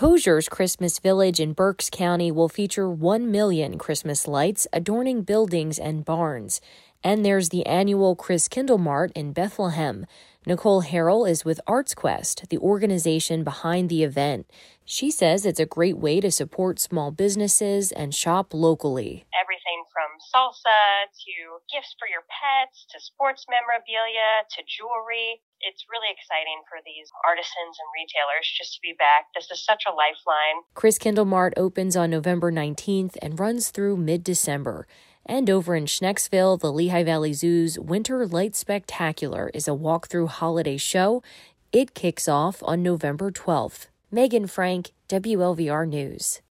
Hosier's Christmas Village in Berks County will feature 1 million Christmas lights adorning buildings and barns. And there's the annual Christkindl Mart in Bethlehem. Nicole Harrell is with ArtsQuest, the organization behind the event. She says it's a great way to support small businesses and shop locally. Everything from salsa to gifts for your pets to sports memorabilia to jewelry. It's really exciting for these artisans and retailers just to be back. This is such a lifeline. Christkindl Mart opens on November 19th and runs through mid-December. And over in Schnecksville, the Lehigh Valley Zoo's Winter Light Spectacular is a walk-through holiday show. It kicks off on November 12th. Megan Frank, WLVR News.